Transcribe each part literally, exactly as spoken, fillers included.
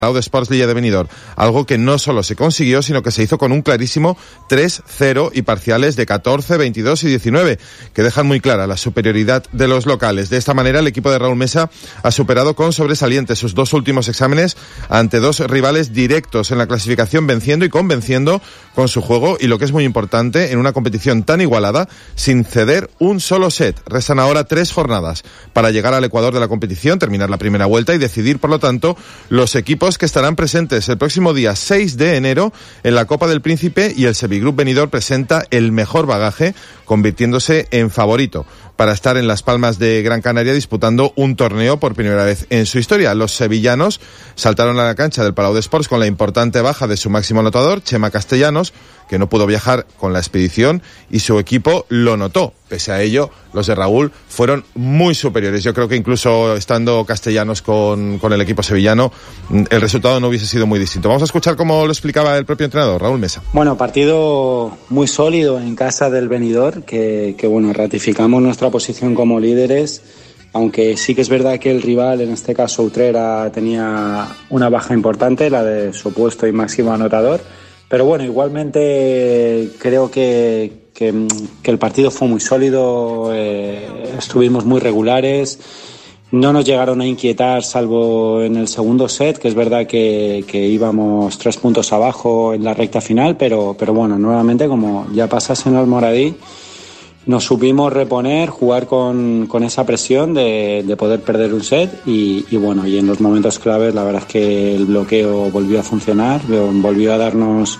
Palau d'Esports Lilla de Benidorm, algo que no solo se consiguió, sino que se hizo con un clarísimo tres cero y parciales de catorce, veintidós y diecinueve, que dejan muy clara la superioridad de los locales. De esta manera, el equipo de Raúl Mesa ha superado con sobresaliente sus dos últimos exámenes ante dos rivales directos en la clasificación, venciendo y convenciendo con su juego y, lo que es muy importante, en una competición tan igualada, sin ceder un solo set. Restan ahora tres jornadas para llegar al ecuador de la competición, terminar la primera vuelta y decidir, por lo tanto, los equipos que estarán presentes el próximo día seis de enero en la Copa del Príncipe, y el Sevigroup Benidorm presenta el mejor bagaje, convirtiéndose en favorito para estar en Las Palmas de Gran Canaria disputando un torneo por primera vez en su historia. Los sevillanos saltaron a la cancha del Palau d'Esports con la importante baja de su máximo anotador, Chema Castellanos, que no pudo viajar con la expedición, y su equipo lo notó. Pese a ello, los de Raúl fueron muy superiores. Yo creo que incluso estando Castellanos con, con el equipo sevillano, el resultado no hubiese sido muy distinto. Vamos a escuchar cómo lo explicaba el propio entrenador, Raúl Mesa. Bueno, partido muy sólido en casa del Benidorm, que, que bueno, ratificamos nuestra posición como líderes, aunque sí que es verdad que el rival, en este caso Utrera, tenía una baja importante, la de su puesto y máximo anotador. Pero bueno, igualmente creo que, que, que el partido fue muy sólido, eh, estuvimos muy regulares, no nos llegaron a inquietar salvo en el segundo set, que es verdad que, que íbamos tres puntos abajo en la recta final, pero, pero bueno, nuevamente, como ya pasas en el Almoradí, nos supimos reponer, jugar con, con esa presión de, de poder perder un set y, y bueno, y en los momentos claves la verdad es que el bloqueo volvió a funcionar, volvió a darnos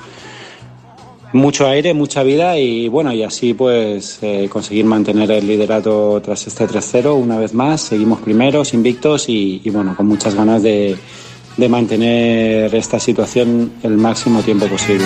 mucho aire, mucha vida y bueno, y así pues eh, conseguir mantener el liderato tras este tres cero una vez más. Seguimos primeros, invictos y, y bueno, con muchas ganas de, de mantener esta situación el máximo tiempo posible.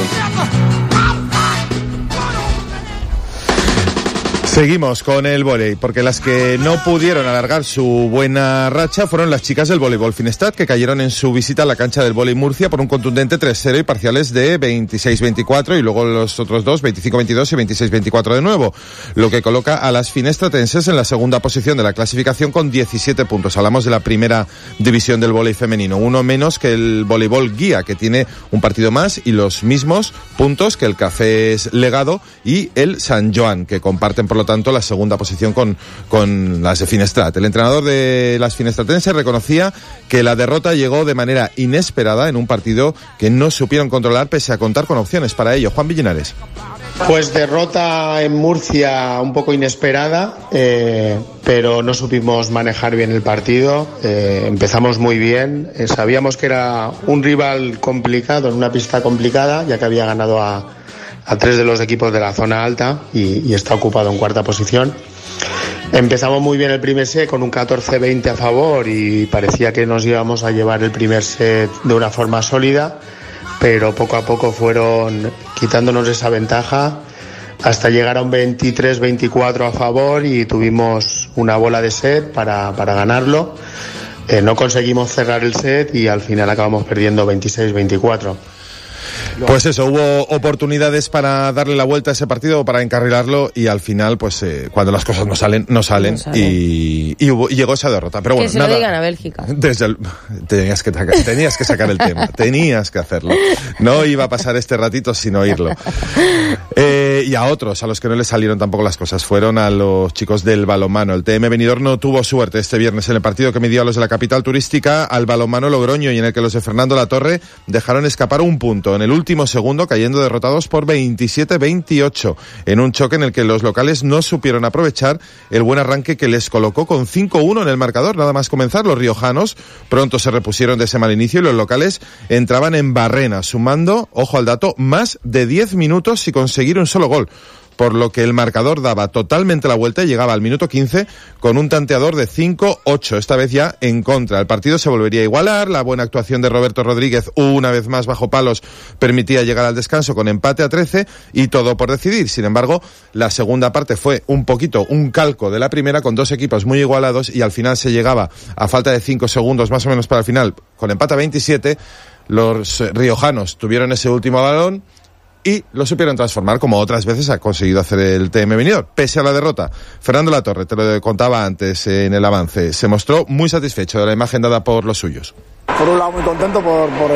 Seguimos con el vóley, porque las que no pudieron alargar su buena racha fueron las chicas del voleibol Finestat, que cayeron en su visita a la cancha del vóley Murcia por un contundente tres cero y parciales de veintiséis veinticuatro, y luego los otros dos, veinticinco veintidós y veintiséis veinticuatro de nuevo, lo que coloca a las finestratenses en la segunda posición de la clasificación con diecisiete puntos. Hablamos de la primera división del vóley femenino, uno menos que el voleibol Guía, que tiene un partido más y los mismos puntos que el Cafés Legado y el San Joan, que comparten por lo tanto la segunda posición con, con las de Finestrat. El entrenador de las finestratenses reconocía que la derrota llegó de manera inesperada en un partido que no supieron controlar pese a contar con opciones para ello. Juan Villinares. Pues derrota en Murcia un poco inesperada, eh, pero no supimos manejar bien el partido. Eh, empezamos muy bien, eh, sabíamos que era un rival complicado, en una pista complicada, ya que había ganado a a tres de los equipos de la zona alta y, y está ocupado en cuarta posición. Empezamos muy bien el primer set con un catorce veinte a favor y parecía que nos íbamos a llevar el primer set de una forma sólida, pero poco a poco fueron quitándonos esa ventaja hasta llegar a un veintitrés veinticuatro a favor y tuvimos una bola de set para, para ganarlo. Eh, no conseguimos cerrar el set y al final acabamos perdiendo veintiséis veinticuatro. Pues eso, hubo oportunidades para darle la vuelta a ese partido, para encarrilarlo, y al final, pues eh, cuando las cosas no salen, no salen, no salen. Y, y, hubo, y llegó esa derrota. Pero bueno, que se nada, lo digan a Bélgica. Desde el, tenías, que, tenías que sacar el tema, tenías que hacerlo. No iba a pasar este ratito sin oírlo. Eh, y a otros, a los que no les salieron tampoco las cosas, fueron a los chicos del balonmano. El T M Benidorm no tuvo suerte este viernes en el partido que midió a los de la capital turística al balonmano Logroño, y en el que los de Fernando Latorre dejaron escapar un punto en el último segundo, cayendo derrotados por veintisiete veintiocho en un choque en el que los locales no supieron aprovechar el buen arranque que les colocó con cinco uno en el marcador. Nada más comenzar, los riojanos pronto se repusieron de ese mal inicio y los locales entraban en barrena, sumando, ojo al dato, más de diez minutos sin conseguir un solo gol, por lo que el marcador daba totalmente la vuelta y llegaba al minuto quince con un tanteador de cinco ocho, esta vez ya en contra. El partido se volvería a igualar, la buena actuación de Roberto Rodríguez, una vez más bajo palos, permitía llegar al descanso con empate a trece y todo por decidir. Sin embargo, la segunda parte fue un poquito un calco de la primera, con dos equipos muy igualados, y al final se llegaba a falta de cinco segundos más o menos para el final, con empate a veintisiete. Los riojanos tuvieron ese último balón y lo supieron transformar, como otras veces ha conseguido hacer el T M Benidorm. Pese a la derrota, Fernando Latorre, te lo contaba antes en el avance, se mostró muy satisfecho de la imagen dada por los suyos. Por un lado muy contento por, por